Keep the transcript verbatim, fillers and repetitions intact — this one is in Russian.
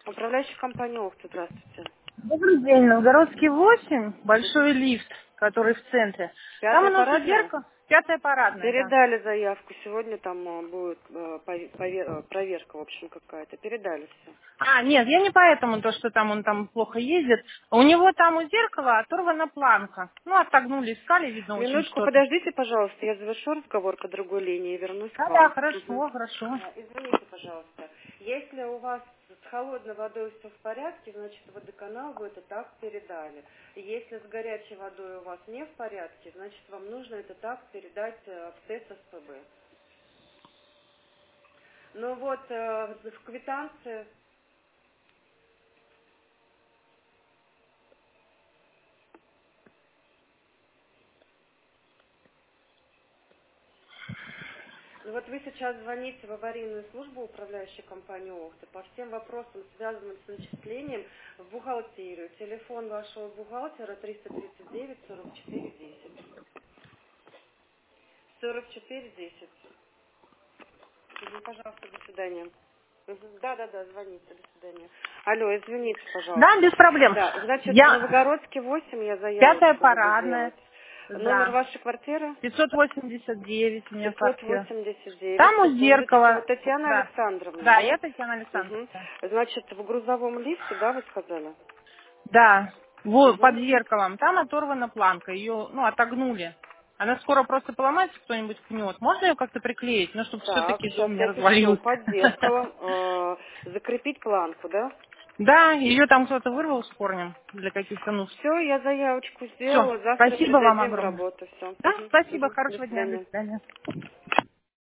Управляющая компания Охта, здравствуйте. Добрый день, Новгородский восемь, большой лифт, который в центре. Там у Пятая нас у парадная? зеркала, пятая парадная, да. Передали заявку. Сегодня там э, будет э, пове- пове- э, проверка, в общем, какая-то. Передали все. А, нет, я не поэтому, то, что там он там плохо ездит. У него там у зеркала оторвана планка. Ну, отогнули, искали, видно, очень Минутку, что-то. подождите, пожалуйста. Я завершу разговор по другой линии и вернусь к Да-да, вам. Мгм. хорошо, хорошо. А, Извините, пожалуйста. Если у вас с холодной водой все в порядке, значит, водоканал вы это так передали. Если с горячей водой у вас не в порядке, значит, вам нужно это так передать э, в ТЭС СПБ. Ну вот, э, в квитанции, ну вот вы сейчас звоните в аварийную службу управляющей компании Охта по всем вопросам, связанным с начислением в бухгалтерию. Телефон вашего бухгалтера триста тридцать девять сорок четыре десять. сорок четыре десять. Мгм, пожалуйста, до свидания. Мгм, да, да, да, звоните, до свидания. Алло, извините, Да, пожалуйста. без проблем. Да, значит, в Я, Новогородске восемь я пятая заявочку буду парадная, делать. Номер да. вашей квартиры? пятьсот восемьдесят девять у меня пятьсот квартира. восемьдесят девять. Там у Секундочку. зеркала, Вот Татьяна да. Александровна, Да, да? я Татьяна Александровна. Угу. Значит, в грузовом лифте, да, вы сказали? Да, вот под Угу. зеркалом. Там оторвана планка, ее, ну, отогнули. Она скоро просто поломается, кто-нибудь пнет. Можно ее как-то приклеить, ну, чтобы Так, все-таки сейчас дом не я пишу развалился? под зеркалом. э, закрепить планку, да? Да, ее там кто-то вырвал с корнем для каких-то нужд. Все, я заявочку Все, сделала. Завтра спасибо вам передадим в огромное. работу. Все. Да, Угу. спасибо, Угу. До хорошего дня, до свидания. свидания.